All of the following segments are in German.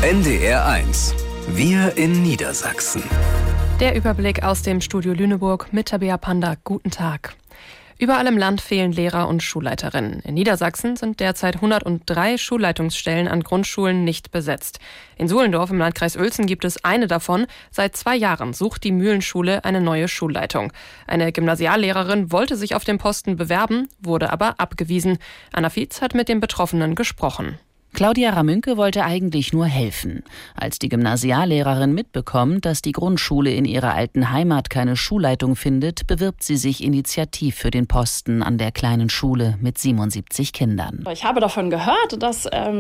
NDR1. Wir in Niedersachsen. Der Überblick aus dem Studio Lüneburg mit Tabea Panda. Guten Tag. Überall im Land fehlen Lehrer und Schulleiterinnen. In Niedersachsen sind derzeit 103 Schulleitungsstellen an Grundschulen nicht besetzt. In Suhlendorf im Landkreis Uelzen gibt es eine davon. Seit 2 Jahren sucht die Mühlenschule eine neue Schulleitung. Eine Gymnasiallehrerin wollte sich auf den Posten bewerben, wurde aber abgewiesen. Anna Fietz hat mit den Betroffenen gesprochen. Claudia Ramünke wollte eigentlich nur helfen. Als die Gymnasiallehrerin mitbekommt, dass die Grundschule in ihrer alten Heimat keine Schulleitung findet, bewirbt sie sich initiativ für den Posten an der kleinen Schule mit 77 Kindern. Ich habe davon gehört, dass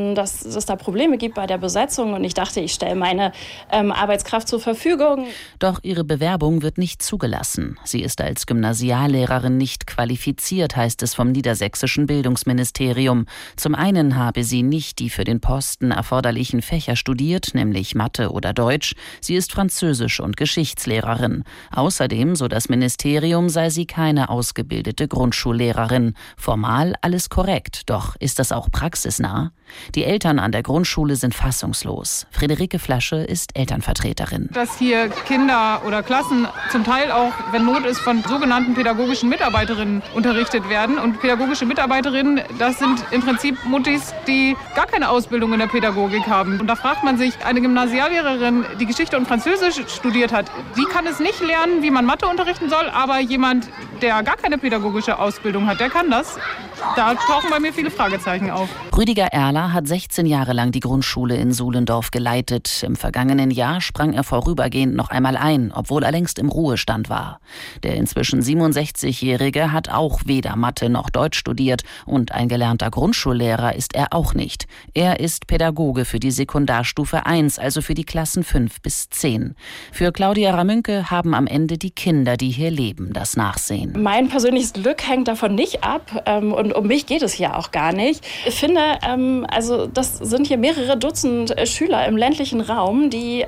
es da Probleme gibt bei der Besetzung und ich dachte, ich stelle meine Arbeitskraft zur Verfügung. Doch ihre Bewerbung wird nicht zugelassen. Sie ist als Gymnasiallehrerin nicht qualifiziert, heißt es vom niedersächsischen Bildungsministerium. Zum einen habe sie nicht die für den Posten erforderlichen Fächer studiert, nämlich Mathe oder Deutsch. Sie ist Französisch- und Geschichtslehrerin. Außerdem, so das Ministerium, sei sie keine ausgebildete Grundschullehrerin. Formal alles korrekt, doch ist das auch praxisnah? Die Eltern an der Grundschule sind fassungslos. Friederike Flasche ist Elternvertreterin. Dass hier Kinder oder Klassen zum Teil auch, wenn Not ist, von sogenannten pädagogischen Mitarbeiterinnen unterrichtet werden. Und pädagogische Mitarbeiterinnen, das sind im Prinzip Muttis, die gar keine Ausbildung in der Pädagogik haben. Und da fragt man sich, eine Gymnasiallehrerin, die Geschichte und Französisch studiert hat, die kann es nicht lernen, wie man Mathe unterrichten soll, aber jemand, der gar keine pädagogische Ausbildung hat, der kann das. Da tauchen bei mir viele Fragezeichen auf. Rüdiger Erler hat 16 Jahre lang die Grundschule in Suhlendorf geleitet. Im vergangenen Jahr sprang er vorübergehend noch einmal ein, obwohl er längst im Ruhestand war. Der inzwischen 67-Jährige hat auch weder Mathe noch Deutsch studiert und ein gelernter Grundschullehrer ist er auch nicht. Er ist Pädagoge für die Sekundarstufe 1, also für die Klassen 5 bis 10. Für Claudia Ramünke haben am Ende die Kinder, die hier leben, das Nachsehen. Mein persönliches Glück hängt davon nicht ab und um mich geht es hier auch gar nicht. Ich finde, also das sind hier mehrere Dutzend Schüler im ländlichen Raum, die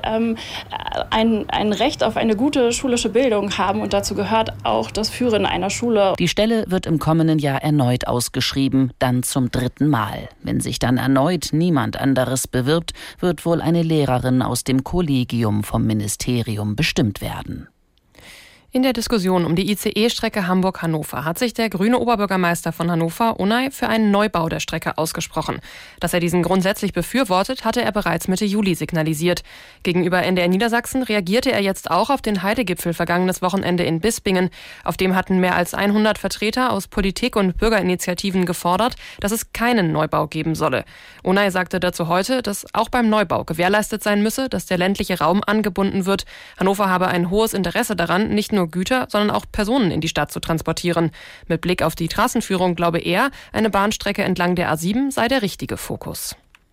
ein Recht auf eine gute schulische Bildung haben und dazu gehört auch das Führen einer Schule. Die Stelle wird im kommenden Jahr erneut ausgeschrieben, dann zum 3. Mal. Wenn sich dann erneut niemand anderes bewirbt, wird wohl eine Lehrerin aus dem Kollegium vom Ministerium bestimmt werden. In der Diskussion um die ICE-Strecke Hamburg-Hannover hat sich der grüne Oberbürgermeister von Hannover, Unai, für einen Neubau der Strecke ausgesprochen. Dass er diesen grundsätzlich befürwortet, hatte er bereits Mitte Juli signalisiert. Gegenüber NDR Niedersachsen reagierte er jetzt auch auf den Heidegipfel vergangenes Wochenende in Bispingen. Auf dem hatten mehr als 100 Vertreter aus Politik und Bürgerinitiativen gefordert, dass es keinen Neubau geben solle. Unai sagte dazu heute, dass auch beim Neubau gewährleistet sein müsse, dass der ländliche Raum angebunden wird. Hannover habe ein hohes Interesse daran, nicht nur Güter, sondern auch Personen in die Stadt zu transportieren. Mit Blick auf die Trassenführung glaube er, eine Bahnstrecke entlang der A7 sei der richtige Fokus.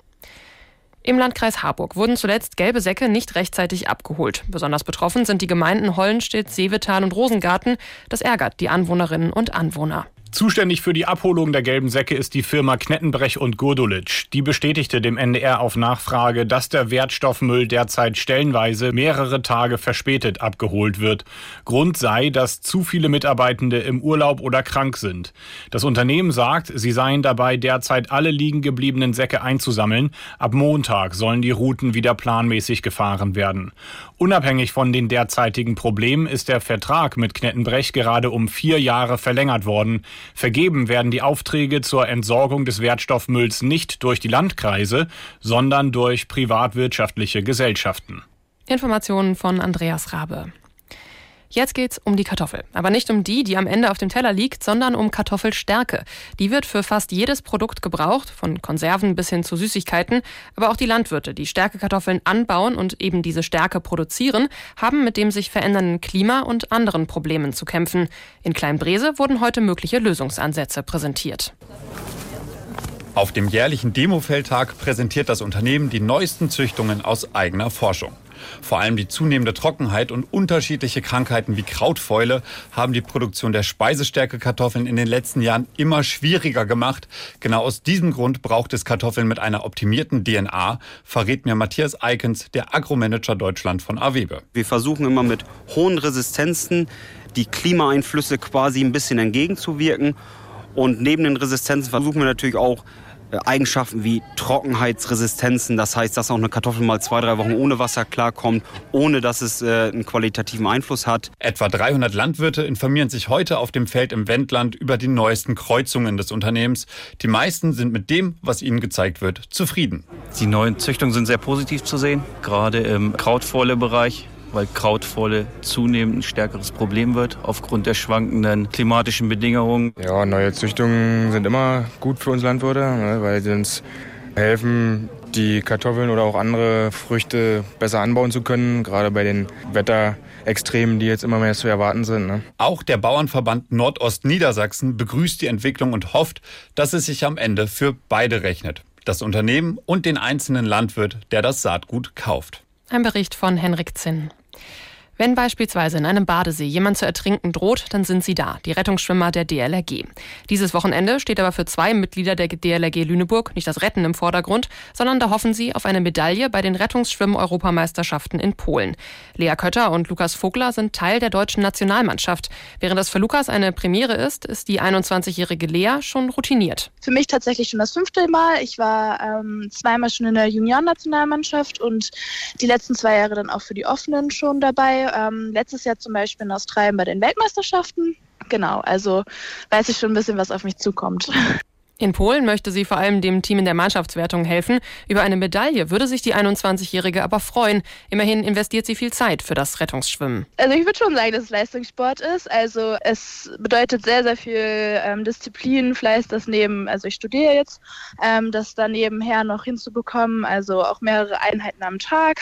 Im Landkreis Harburg wurden zuletzt gelbe Säcke nicht rechtzeitig abgeholt. Besonders betroffen sind die Gemeinden Hollenstedt, Seevetal und Rosengarten. Das ärgert die Anwohnerinnen und Anwohner. Zuständig für die Abholung der gelben Säcke ist die Firma Knettenbrech und Gurdulitsch. Die bestätigte dem NDR auf Nachfrage, dass der Wertstoffmüll derzeit stellenweise mehrere Tage verspätet abgeholt wird. Grund sei, dass zu viele Mitarbeitende im Urlaub oder krank sind. Das Unternehmen sagt, sie seien dabei, derzeit alle liegen gebliebenen Säcke einzusammeln. Ab Montag sollen die Routen wieder planmäßig gefahren werden. Unabhängig von den derzeitigen Problemen ist der Vertrag mit Knettenbrech gerade um 4 Jahre verlängert worden. Vergeben werden die Aufträge zur Entsorgung des Wertstoffmülls nicht durch die Landkreise, sondern durch privatwirtschaftliche Gesellschaften. Informationen von Andreas Rabe. Jetzt geht's um die Kartoffel. Aber nicht um die, die am Ende auf dem Teller liegt, sondern um Kartoffelstärke. Die wird für fast jedes Produkt gebraucht, von Konserven bis hin zu Süßigkeiten. Aber auch die Landwirte, die Stärkekartoffeln anbauen und eben diese Stärke produzieren, haben mit dem sich verändernden Klima und anderen Problemen zu kämpfen. In Kleinbrese wurden heute mögliche Lösungsansätze präsentiert. Auf dem jährlichen Demo-Feldtag präsentiert das Unternehmen die neuesten Züchtungen aus eigener Forschung. Vor allem die zunehmende Trockenheit und unterschiedliche Krankheiten wie Krautfäule haben die Produktion der Speisestärkekartoffeln in den letzten Jahren immer schwieriger gemacht. Genau aus diesem Grund braucht es Kartoffeln mit einer optimierten DNA, verrät mir Matthias Eikens, der Agromanager Deutschland von AWEBE. Wir versuchen immer mit hohen Resistenzen die Klimaeinflüsse quasi ein bisschen entgegenzuwirken. Und neben den Resistenzen versuchen wir natürlich auch Eigenschaften wie Trockenheitsresistenzen. Das heißt, dass auch eine Kartoffel mal 2-3 Wochen ohne Wasser klarkommt, ohne dass es einen qualitativen Einfluss hat. Etwa 300 Landwirte informieren sich heute auf dem Feld im Wendland über die neuesten Kreuzungen des Unternehmens. Die meisten sind mit dem, was ihnen gezeigt wird, zufrieden. Die neuen Züchtungen sind sehr positiv zu sehen, gerade im Krautfohle-Bereich, weil Krautfohle zunehmend ein stärkeres Problem wird aufgrund der schwankenden klimatischen Bedingungen. Ja, neue Züchtungen sind immer gut für uns Landwirte, weil sie uns helfen, die Kartoffeln oder auch andere Früchte besser anbauen zu können, gerade bei den Wetterextremen, die jetzt immer mehr zu erwarten sind. Auch der Bauernverband Nordostniedersachsen begrüßt die Entwicklung und hofft, dass es sich am Ende für beide rechnet. Das Unternehmen und den einzelnen Landwirt, der das Saatgut kauft. Ein Bericht von Henrik Zinn. Wenn beispielsweise in einem Badesee jemand zu ertrinken droht, dann sind sie da, die Rettungsschwimmer der DLRG. Dieses Wochenende steht aber für 2 Mitglieder der DLRG Lüneburg nicht das Retten im Vordergrund, sondern da hoffen sie auf eine Medaille bei den Rettungsschwimmen-Europameisterschaften in Polen. Lea Kötter und Lukas Vogler sind Teil der deutschen Nationalmannschaft. Während das für Lukas eine Premiere ist die 21-jährige Lea schon routiniert. Für mich tatsächlich schon das 5. Mal. Ich war 2-mal schon in der Junioren-Nationalmannschaft und die letzten 2 Jahre dann auch für die Offenen schon dabei. Letztes Jahr zum Beispiel in Australien bei den Weltmeisterschaften. Genau, also weiß ich schon ein bisschen, was auf mich zukommt. In Polen möchte sie vor allem dem Team in der Mannschaftswertung helfen. Über eine Medaille würde sich die 21-Jährige aber freuen. Immerhin investiert sie viel Zeit für das Rettungsschwimmen. Also ich würde schon sagen, dass es Leistungssport ist. Also es bedeutet sehr, sehr viel Disziplin, Fleiß, also ich studiere jetzt, das dann nebenher noch hinzubekommen. Also auch mehrere Einheiten am Tag.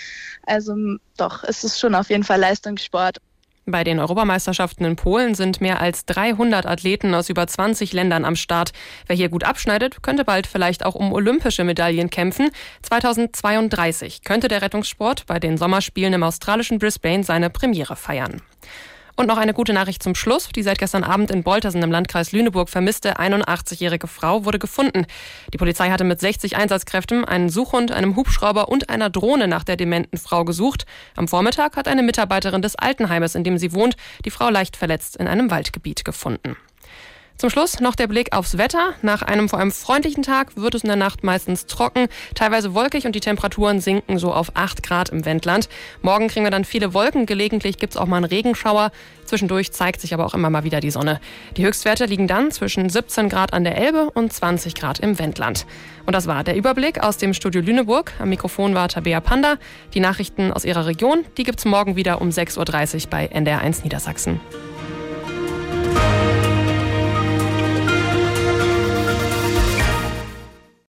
Also doch, es ist schon auf jeden Fall Leistungssport. Bei den Europameisterschaften in Polen sind mehr als 300 Athleten aus über 20 Ländern am Start. Wer hier gut abschneidet, könnte bald vielleicht auch um olympische Medaillen kämpfen. 2032 könnte der Rettungssport bei den Sommerspielen im australischen Brisbane seine Premiere feiern. Und noch eine gute Nachricht zum Schluss. Die seit gestern Abend in Boltersen im Landkreis Lüneburg vermisste 81-jährige Frau wurde gefunden. Die Polizei hatte mit 60 Einsatzkräften, einem Suchhund, einem Hubschrauber und einer Drohne nach der dementen Frau gesucht. Am Vormittag hat eine Mitarbeiterin des Altenheimes, in dem sie wohnt, die Frau leicht verletzt in einem Waldgebiet gefunden. Zum Schluss noch der Blick aufs Wetter. Nach einem vor allem freundlichen Tag wird es in der Nacht meistens trocken, teilweise wolkig und die Temperaturen sinken so auf 8 Grad im Wendland. Morgen kriegen wir dann viele Wolken, gelegentlich gibt es auch mal einen Regenschauer. Zwischendurch zeigt sich aber auch immer mal wieder die Sonne. Die Höchstwerte liegen dann zwischen 17 Grad an der Elbe und 20 Grad im Wendland. Und das war der Überblick aus dem Studio Lüneburg. Am Mikrofon war Tabea Panda. Die Nachrichten aus ihrer Region, die gibt's morgen wieder um 6.30 Uhr bei NDR1 Niedersachsen.